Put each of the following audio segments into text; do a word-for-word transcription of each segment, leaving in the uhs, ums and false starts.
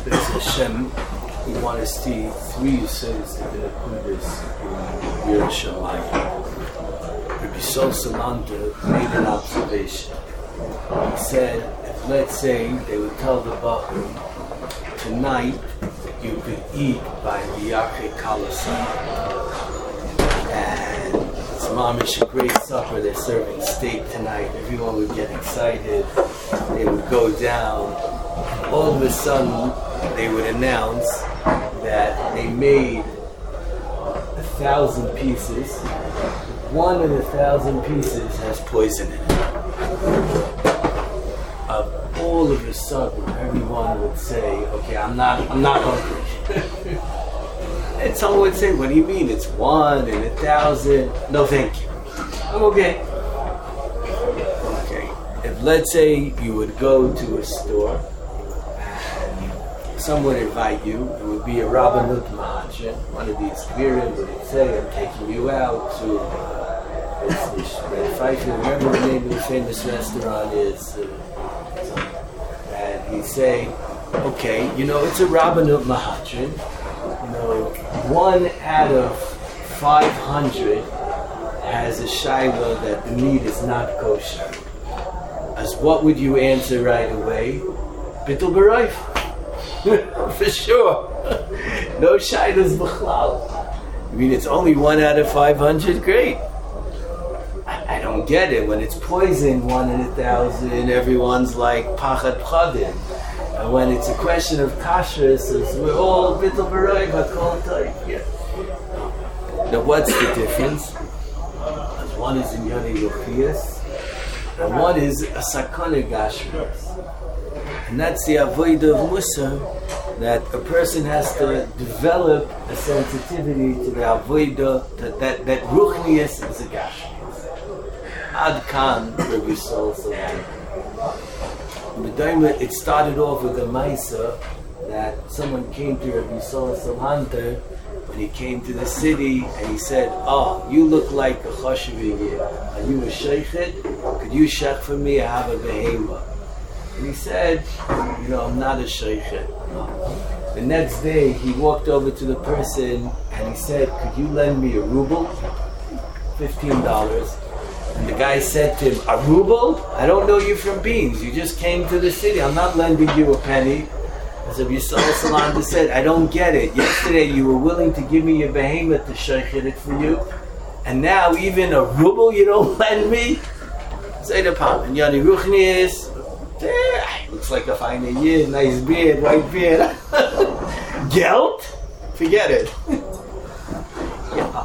There's Hashem. We want to see three Yisodis that are going to put this in Yerushalayim. Rabbi Yisrael Salanter made an observation. He said, if let's say they would tell the Bachur, tonight you could eat by the Yakhe Kalasai. And it's mamish a great supper, they're serving steak tonight, everyone would get excited, they would go down, and all of a sudden they would announce that they made a thousand pieces, one of the thousand pieces has poison in it. Uh, all of a sudden everyone would say, okay, I'm not I'm not hungry. And someone would say, what do you mean? It's one in a thousand. No, thank you. I'm okay. Okay. If let's say you would go to a store and someone would invite you, it would be a Rabbanut Mahadran, one of these Gvirim would say, I'm taking you out to uh, it's the Red Pfeiffer. Remember the name of the famous restaurant is, uh, and he'd say, okay, you know, it's a Rabbanut Mahadran. You know, one out of five hundred has a shayla that the meat is not kosher. As what would you answer right away? Bittul b'roif. For sure. No shaylas b'chlal. I mean, it's only one out of five hundred, great. I, I don't get it. When it's poison, one in a thousand, everyone's like pachat pchadim. And when it's a question of kashrus, we're all bittul b'roif, hakol toif. Yeah. Now, what's the difference? One is in Yoni Yochias, and one is a Sakana Gashmias. And that's the avodah of Musa, that a person has to develop a sensitivity to the avodah, that that, that Ruchnias is a Gashmias. Ad Kan, Rabbi Yisrael Salanter. It started off with a Maisa that someone came to Rabbi Yisrael Salanter when he came to the city and he said, oh, you look like a chashuv. Are you a sheikhet? Could you shech for me? I have a behema. And he said, you know, I'm not a sheikhet. No. The next day he walked over to the person and he said, could you lend me a ruble? fifteen dollars. And the guy said to him, a ruble? I don't know you from beans. You just came to the city. I'm not lending you a penny. As Rabbi Yisrael Salanter said, I don't get it. Yesterday you were willing to give me your behemoth to sheikhet it for you, and now even a ruble you don't lend me? Say the palm. And Yoni Ruchnias, looks like a fine year, nice beard, white beard. Geld? Forget it. Yeah.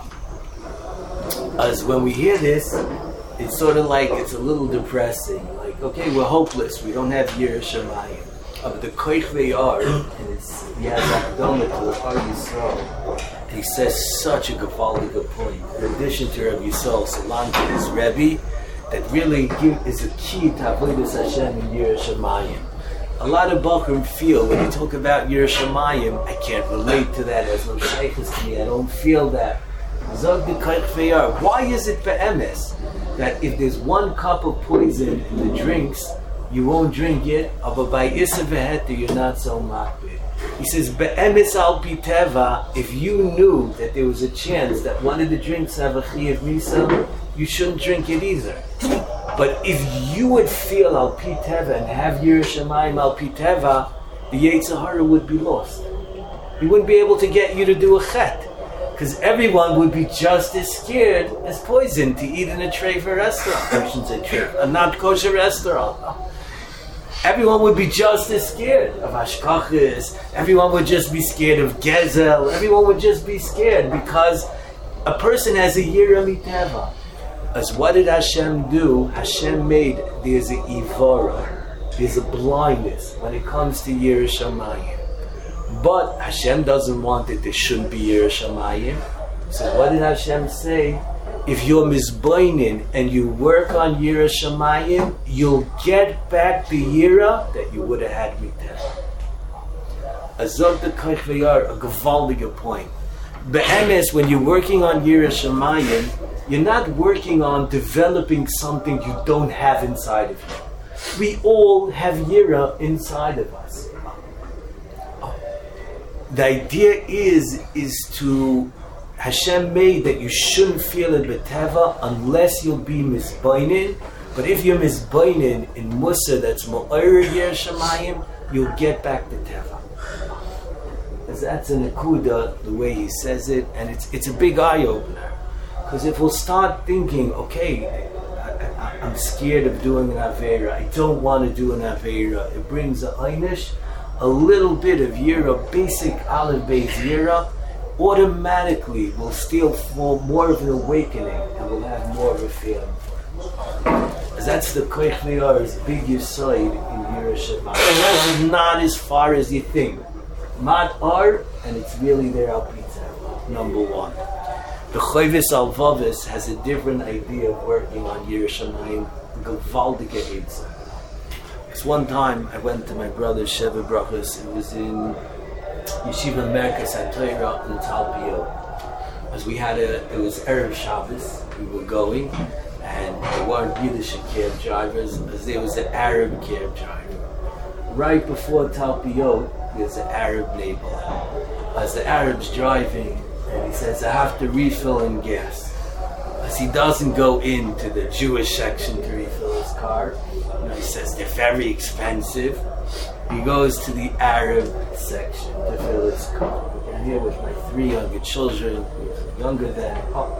As when we hear this, it's sort of like, it's a little depressing. Like, okay, we're hopeless. We don't have Yireh Shamayim. Of the Koich V'Yar, and it's, he has Akdama to the Har Yisrael. He says such a gevaldige good point. In addition to Rabbi Yisrael Salanter, his Rebbe, that really give, is a key to Avodas Hashem in Yireh Shamayim. A lot of Bachrim feel when you talk about Yireh Shamayim, I can't relate to that. There's no shaykhs to me. I don't feel that. Zog the Koich V'Yar. Why is it be'emes that if there's one cup of poison in the drinks, you won't drink it, but by Issa V'Heta, you're not so makbid. He says, Be'emes al piteva, if you knew that there was a chance that one of the drinks have a Chiyav Misa, you shouldn't drink it either. But if you would feel al piteva and have Yireh Shamayim al piteva, the Yetzer Hara would be lost. He wouldn't be able to get you to do a chet. Because everyone would be just as scared as poison to eat in a treifa restaurant. I shouldn't say treifa, a not kosher restaurant. Everyone would be just as scared of hashkachas. Everyone would just be scared of gezel. Everyone would just be scared because a person has a yirah miteva. As what did Hashem do? Hashem made, there's a ivara, there's a blindness when it comes to Yireh Shamayim. But Hashem doesn't want it, there shouldn't be Yireh Shamayim. So what did Hashem say? If you're mizbainin and you work on Yireh Shamayim, you'll get back the Yirah that you would have had miteva. Azog the Koich V'Yar, a gevaldige point. Be'emes, when you're working on Yireh Shamayim, you're not working on developing something you don't have inside of you. We all have Yirah inside of us. the idea is is to Hashem made that you shouldn't feel it b'teva unless you'll be misbainin. But if you're misbainin in Musa that's Ma'ir Yer Shamayim, you'll get back to teva. Because that's an akuda, the way he says it, and it's it's a big eye opener. Because if we'll start thinking, okay, I, I, I'm scared of doing an Aveira, I don't want to do an Aveira, it brings a Einish, a little bit of Yira, basic Aleph Beis Yira, automatically will still form more of an awakening and will have more of a feeling for it. That's the Koich Liar's big Yisoid in Yira Shabbat. It's not as far as you think. Mat Ar, and it's really there al pizza, number one. The Chovis Alvavis has a different idea of working on Yira Shamayim, Gavaldige Eitzah. Because one time I went to my brother's Sheva Brachas, it was in Yeshiva Merkez HaTorah in Talpiot. As we had a, it was Erev Shabbos, we were going, and there weren't Yiddish cab drivers, as there was an Arab cab driver. Right before Talpiot, there's an Arab neighborhood. As the Arab's driving, and he says, I have to refill in gas. As he doesn't go into the Jewish section to refill his car, you know, he says they're very expensive. He goes to the Arab section to fill his car. I'm here with my three younger children, younger than oh.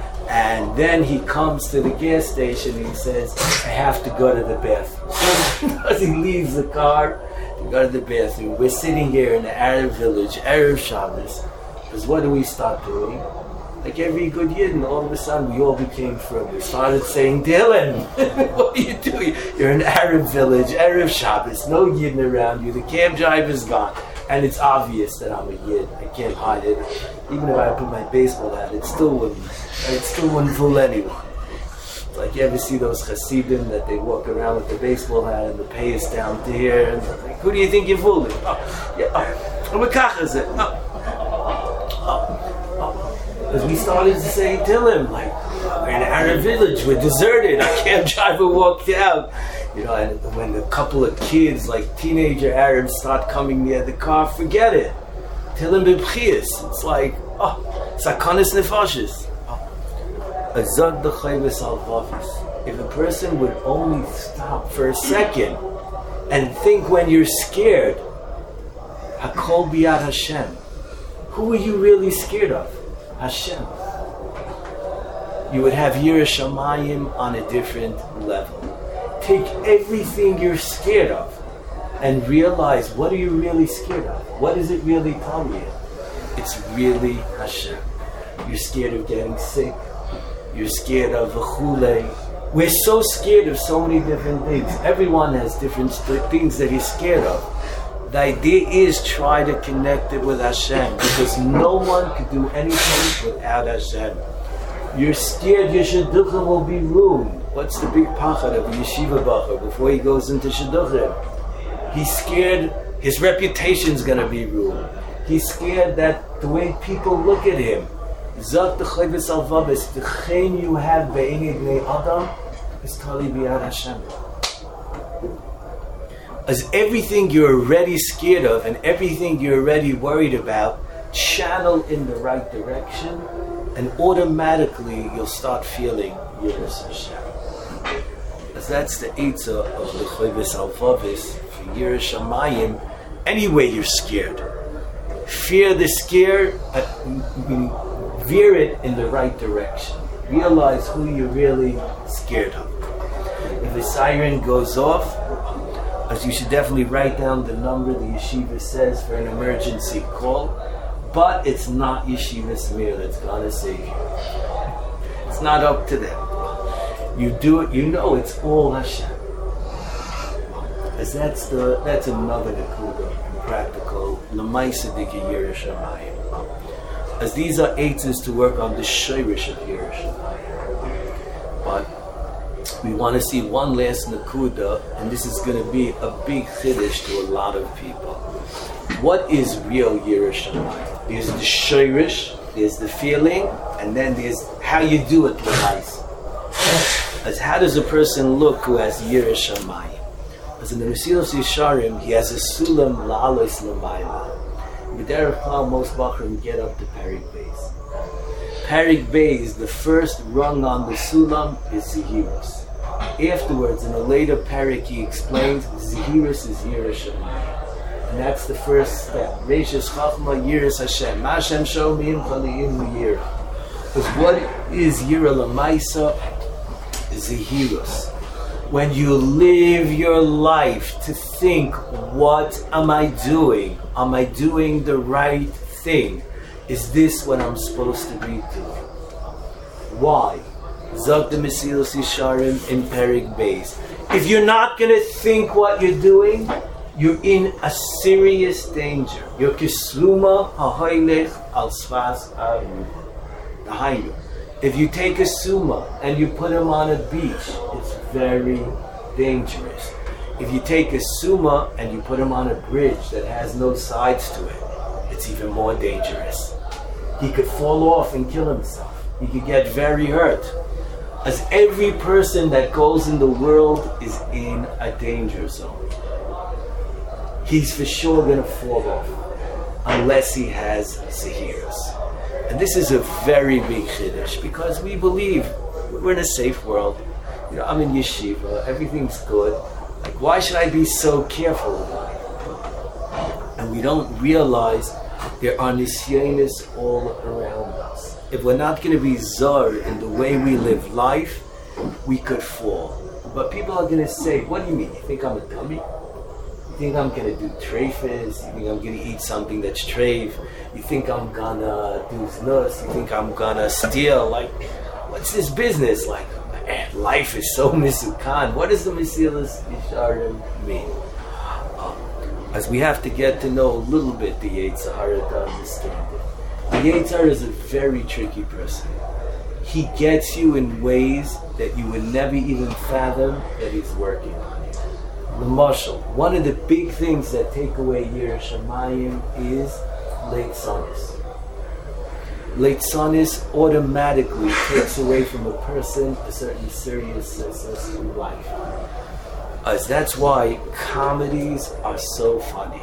And then he comes to the gas station and he says, I have to go to the bathroom. As he leaves the car to go to the bathroom, we're sitting here in the Arab village, Arab Shabbos. Because what do we start doing? Like every good Yid, and all of a sudden we all became from. We started saying, Dylan, what are you doing? You're in an Arab village, Arab Shabbos, no Yidden around you, the cab driver's gone. And it's obvious that I'm a Yid. I can't hide it. Even if I put my baseball hat, it still wouldn't, it still wouldn't fool anyone. It's like you ever see those Hasidim that they walk around with the baseball hat and the pay is down to here, and they're like, who do you think you're fooling? Oh, yeah, oh, I'm a kachazit. Oh. Because we started to say to him, like, we're in an Arab village, we're deserted, our cab driver walked out. You know, and when a couple of kids, like teenager Arabs, start coming near the car, forget it. Tell him b'bchias. It's like, oh, sakanis nefashis. Azad the chayves al-vavis. If a person would only stop for a second and think when you're scared, Hakol biyad Hashem. Who are you really scared of? Hashem. You would have Yira Shamayim on a different level. Take everything you're scared of and realize, what are you really scared of? What is it really telling you? It's really Hashem. You're scared of getting sick. You're scared of a chule. We're so scared of so many different things. Everyone has different st- things that he's scared of. The idea is try to connect it with Hashem, because no one could do anything without Hashem. You're scared your shidduchim will be ruined. What's the big pachad of a yeshiva bacher before he goes into shidduchim? He's scared his reputation's going to be ruined. He's scared that the way people look at him, Zat the chayves al-vavis, the chen you have be'enei bnei adam is tali b'yad Hashem. As everything you're already scared of and everything you're already worried about, channel in the right direction, and automatically you'll start feeling Yiras Hashem. As that's the Eitzah of the Chovis Alvavis for Yiras Shamayim. Anyway, you're scared. Fear the scare, uh, veer it in the right direction. Realize who you're really scared of. If the siren goes off, as you should definitely write down the number the yeshiva says for an emergency call, but it's not Yeshiva Smir that's gonna save you. It's not up to them. You do it, you know it's all Hashem. As that's the that's another nekuda, practical L'maisa dika Yiras Shamayim. As these are eitzes to work on the shayrish of Yiras Shamayim. But we want to see one last nekuda, and this is going to be a big chiddush to a lot of people. What is real Yiras Shamayim? There's the shayrish, there's the feeling, and then there's how you do it l'maisa. As how does a person look who has Yiras Shamayim? As in the Mesilas Yesharim, he has a sulam la'alos l'mayla. B'derech klal, most bachrim get up to Perik Beis. Perik Beis, the first rung on the sulam, is Zehirus. Afterwards, in a later Perik, he explains Zehirus is Yiras Shamayim. And that's the first step. Reishis Chachma Yiras Hashem. Ma Hashem Sho Mi'imcha Li'im Yira. Because what is Yira L'maisa? Zehirus. When you live your life to think, what am I doing? Am I doing the right thing? Is this what I'm supposed to be doing? Why? Zog the Mesilas Yesharim in Perik Beis. If you're not going to think what you're doing, you're in a serious danger. You're kisuma hahaylech al sfas aru. If you take a suma and you put him on a beach, it's very dangerous. If you take a suma and you put him on a bridge that has no sides to it, it's even more dangerous. He could fall off and kill himself. He could get very hurt. As every person that goes in the world is in a danger zone. He's for sure going to fall off unless he has Zehirus. And this is a very big chiddush because we believe we're in a safe world. You know, I'm in yeshiva, everything's good. Like, why should I be so careful about it? And we don't realize there are nisyonis all around us. If we're not going to be zar in the way we live life, we could fall. But people are going to say, what do you mean? You think I'm a dummy? You think I'm going to do treifas? You think I'm going to eat something that's treif? You think I'm going to do znus? You think I'm going to steal? Like, what's this business? Like, man, life is so misukan. What does the Mesilas Yesharim mean? Um, as we have to get to know a little bit the Yetzer Hara to understand it. The Yetzer Hara is a very tricky person. He gets you in ways that you would never even fathom that he's working on. The mashal, one of the big things that take away Yiras Shamayim is Leitzanis. Leitzanis automatically takes away from a person a certain seriousness in life. As that's why comedies are so funny.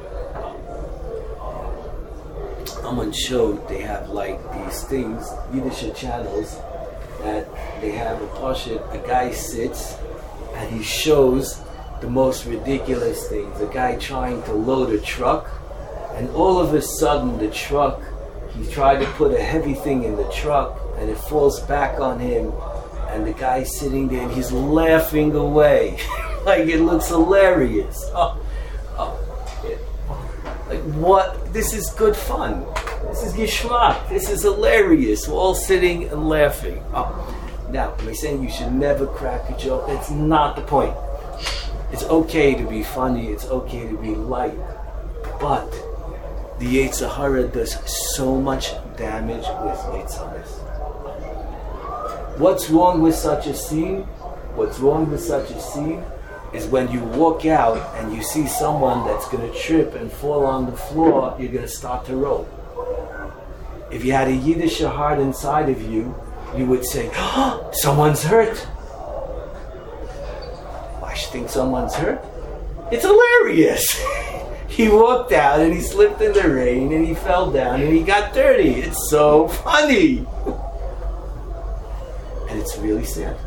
Someone showed they have like these things, Yiddish channels, that they have a pashut, a guy sits and he shows the most ridiculous things. A guy trying to load a truck, and all of a sudden the truck, he tried to put a heavy thing in the truck and it falls back on him, and the guy's sitting there and he's laughing away. Like, it looks hilarious. Oh, oh, it, like, what? This is good fun. This is geschmack. This is hilarious. We're all sitting and laughing. Oh. Now, am I saying you should never crack a joke? That's not the point. It's okay to be funny, it's okay to be light, but the Yetzer Hara does so much damage with Leitzanis. What's wrong with such a scene? What's wrong with such a scene is when you walk out and you see someone that's going to trip and fall on the floor, you're going to start to roll. If you had a Yiddish heart inside of you, you would say, oh, someone's hurt. Think someone's hurt? It's hilarious. He walked out and he slipped in the rain and he fell down and he got dirty. It's so funny. And it's really sad.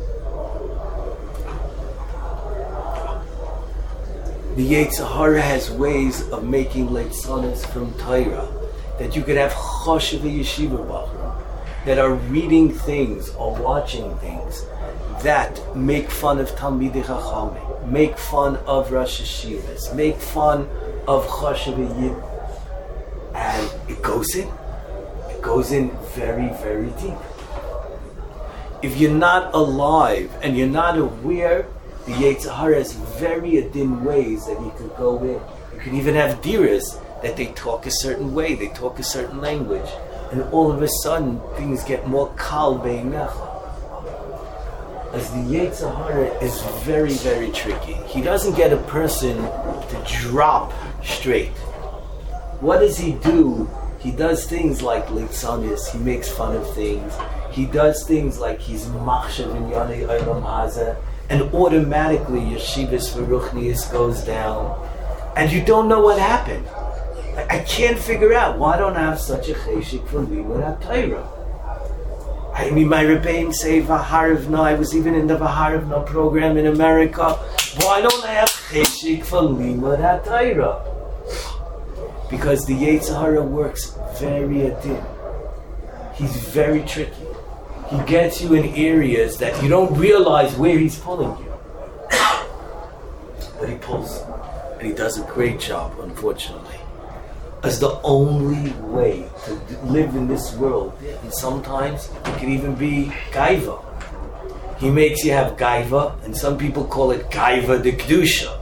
The Yetzer Hara has ways of making leitzanis from Torah, that you could have choshev yeshiva bachrim that are reading things or watching things that make fun of Talmidei Chachamim, make fun of Rosh Hashivas, make fun of Choshev Yid, and it goes in. It goes in very, very deep. If you're not alive and you're not aware, the Yetzer Hara has very adin ways that you could go in. You can even have diras that they talk a certain way, they talk a certain language, and all of a sudden things get more kal beinecha. As the Yetzer Hara is very, very tricky. He doesn't get a person to drop straight. What does he do? He does things like Leitzanis, he makes fun of things. He does things like he's machshav in Yonei Olam Hazeh, and automatically Yeshivas V'Ruchnius goes down. And you don't know what happened. I, I can't figure out, why don't I have such a cheshik for limud HaTorah? I mean, my Rebbeim say Vaharivna. I was even in the Vaharivna program in America. Why don't I have cheshik for limud HaTorah? Because the Yetzer Hara works very adin. He's very tricky. He gets you in areas that you don't realize where he's pulling you. But he pulls, and he does a great job, unfortunately. As the only way to live in this world, and sometimes it can even be gaiva. He makes you have gaiva, and some people call it gaiva de kedusha.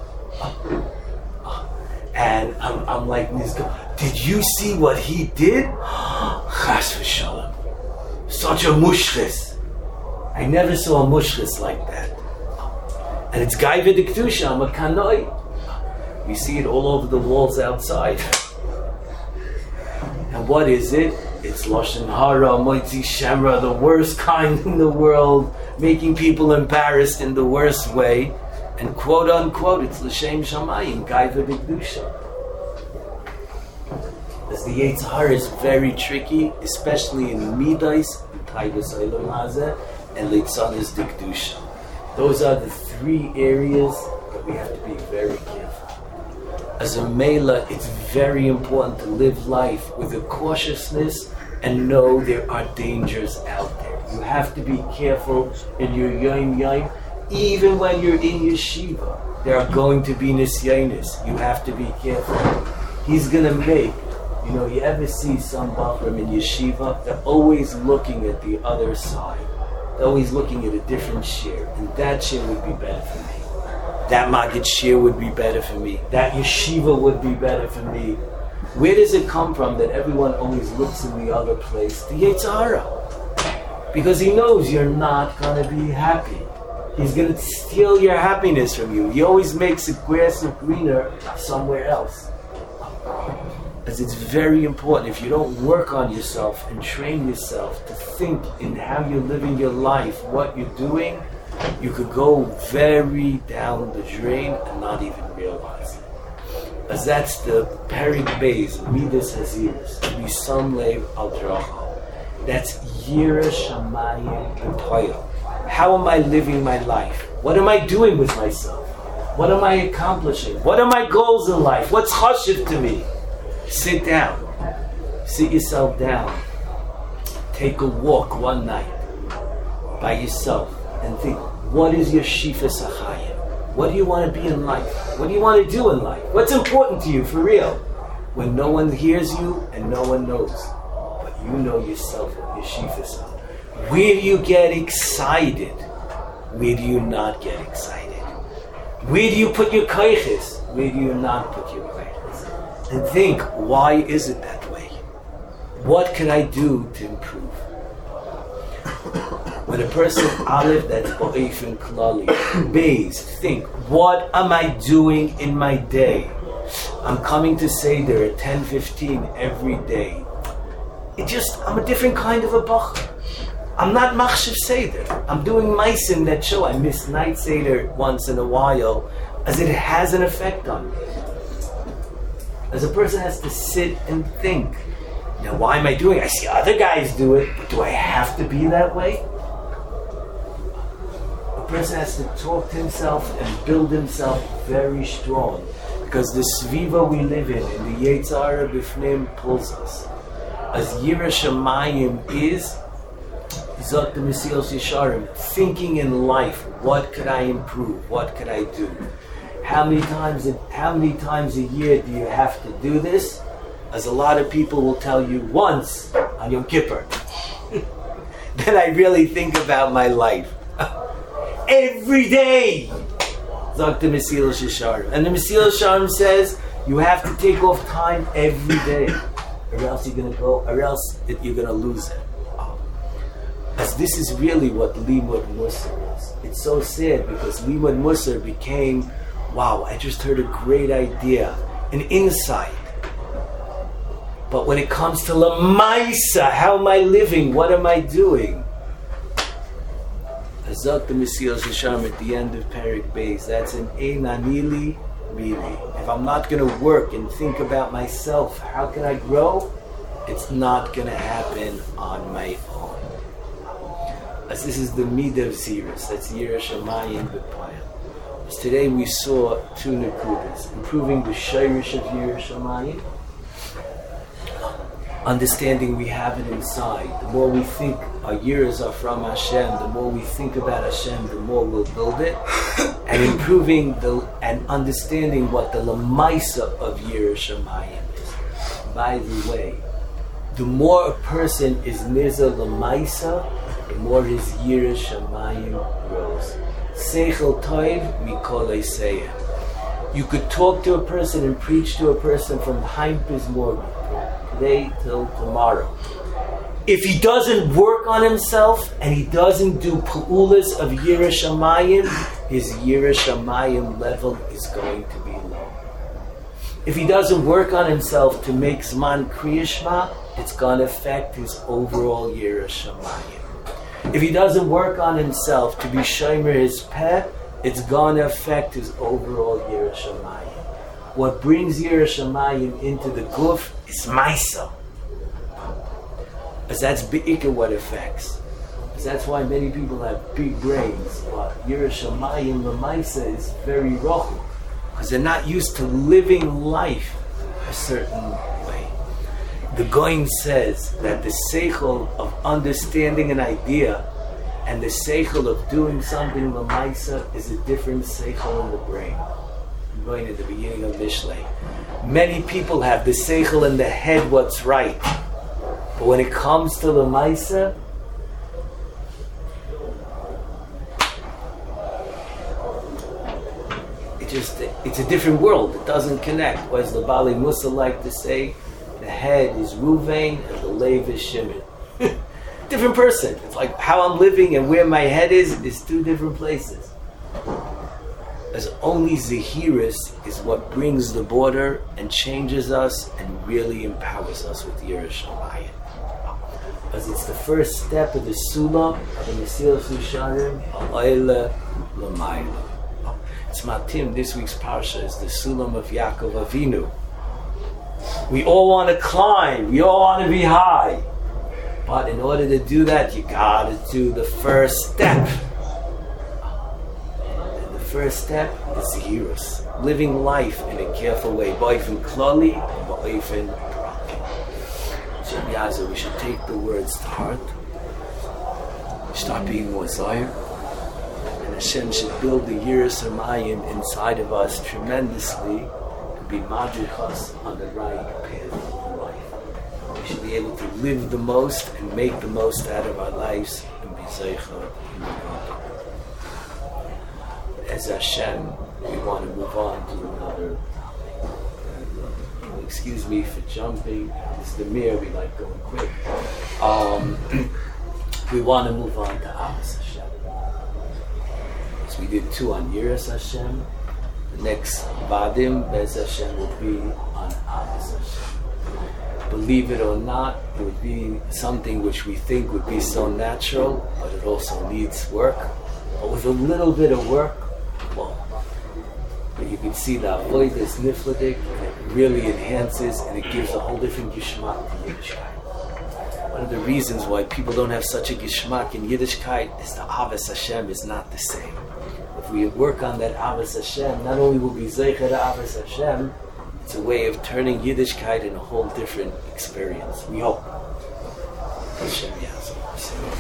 And I'm, I'm like, did you see what he did? Chas v'shalom. Such a mushchis. I never saw a mushchis like that. And it's gaiva de kedusha, I'm a kanoi. We see it all over the walls outside. And what is it? It's Lashon Hara, Moitzi Shemra, the worst kind in the world, making people embarrassed in the worst way. And quote unquote, it's L'Shem Shamayim, Gaiva B'Kedusha. As the Yetzer Hara is very tricky, especially in Midas, in Taivas Olam Hazeh, and Litzanis D'Kedusha. Those are the three areas that we have to be very careful. As a Mela, it's very important to live life with a cautiousness and know there are dangers out there. You have to be careful in your Yom Yom. Even when you're in yeshiva, there are going to be nisyanis. You have to be careful. He's going to make, you know, you ever see some Bachram in yeshiva, they're always looking at the other side. They're always looking at a different share. And that share would be better for me. That Maggid share would be better for me. That yeshiva would be better for me. Where does it come from that everyone always looks in the other place? The Yetzer Hara. Because he knows you're not going to be happy. He's going to steal your happiness from you. He always makes the grass look greener somewhere else. As it's very important, if you don't work on yourself and train yourself to think in how you're living your life, what you're doing, you could go very down the drain and not even realize it. As that's the Perik Beis, Midas Haziris, Misam Lev Al Dracha. That's Yira Shamayim B'Toya. How am I living my life? What am I doing with myself? What am I accomplishing? What are my goals in life? What's chashiv to me? Sit down. Sit yourself down. Take a walk one night by yourself and think, what is your shifas achayim? What do you want to be in life? What do you want to do in life? What's important to you for real? When no one hears you and no one knows, but you know yourself what your shifas are. Where do you get excited? Where do you not get excited? Where do you put your koiches? Where do you not put your koiches? And think, why is it that way? What can I do to improve? When a person aleph, that's ba'if and klali, beis, think, what am I doing in my day? I'm coming to Seder at ten fifteen every day. It just, I'm a different kind of a bacher. I'm not machshav Seder. I'm doing meisim that show. I miss night Seder once in a while, as it has an effect on me. As a person has to sit and think, now why am I doing it? I see other guys do it, but do I have to be that way? A person has to talk to himself and build himself very strong, because the sviva we live in, in the Yetzer Hara B'fnim, pulls us. As Yira Shamayim is, Zot the Mesilas Yesharim, thinking in life, what could I improve? What could I do? How many times in, how many times a year do you have to do this? As a lot of people will tell you, once on Yom Kippur. Then I really think about my life. Every day! Zot the Mesilas Yesharim. And the Mesilas Yesharim says, you have to take off time every day, or else you're gonna go, or else it, you're gonna lose it. As this is really what Limud Musar is. It's so sad because Limud Musar became, wow, I just heard a great idea, an insight. But when it comes to Lamaisa, how am I living? What am I doing? Azak the Mesilas Yesharim at the end of Perik Beis, that's an Ein Anili really. If I'm not going to work and think about myself, how can I grow? It's not going to happen on my own. As this is the Midah of Zirus, that's Yirah Shamayim B'Payim. As today we saw two Nekudas, improving the Shayrish of Yirah Shamayim, understanding we have it inside. The more we think our Yiras are from Hashem, the more we think about Hashem, the more we'll build it. And improving the and understanding what the Lamaisa of Yirah Shamayim is. By the way, the more a person is Niza Lamaisa, the more his Yirah Shamayim grows. Seichel Toiv Mikol Eiseyah. You could talk to a person and preach to a person from Haim Morgan, today till tomorrow. If he doesn't work on himself and he doesn't do Pa'ulas of Yirah Shamayim, his Yirah Shamayim level is going to be low. If he doesn't work on himself to make Zman Kriyashma, it's going to affect his overall Yirah Shamayim. If he doesn't work on himself to be Shomer his pet, it's going to affect his overall Yirah Shamayim. What brings Yirah Shamayim into the Guf is Maisa. Because that's Be'ikah what affects. Because that's why many people have big brains. But Yirah Shamayim, the Maisa, is very rochuk. Because they're not used to living life a certain way. The Goin says that the seichel of understanding an idea and the seichel of doing something l'maisa is a different seichel in the brain. I'm going at the beginning of Mishlei. Many people have the seichel in the head what's right. But when it comes to l'maisa, it just, it's a different world. It doesnn't connect. Whereas the Bali Musa like to say, the head is Ruvain and the Lev is Shimon. Different person. It's like how I'm living and where my head is is two different places. As only Zahiris is what brings the border and changes us and really empowers us with Yirah Shamayim. Because it's the first step of the Sulam of the Mesilas Yesharim, Ha'oila L'mayla. It's Matim, this week's Parsha is the Sulam of Yaakov Avinu. We all want to climb, we all want to be high. But in order to do that, you gotta do the first step. And the first step is Zehirus. Living life in a careful way. Ba'ifin klali and ba'ifin praki. Shem Yazer, we should take the words to heart. Start being more Zayir. And Hashem should build the Yirah Shamayim inside of us tremendously. Be madrichas on the right path of life. We should be able to live the most and make the most out of our lives and be zeicha. As Hashem, we want to move on to another topic. Excuse me for jumping. It's the mirror, we like going quick. Um, we want to move on to Avos Hashem. So we did two on Yiras Hashem. The next Vadim, Bez Hashem, will be on Avos Hashem. Believe it or not, it would be something which we think would be so natural, but it also needs work. But with a little bit of work, well, but you can see the avoid is nifladik, and it really enhances and it gives a whole different gishmak to Yiddishkeit. One of the reasons why people don't have such a gishmak in Yiddishkeit is the Avos Hashem is not the same. If we work on that Avos Hashem, not only will we be Zeicher Avos Hashem, it's a way of turning Yiddishkeit in a whole different experience. We hope. Hashem Yazor.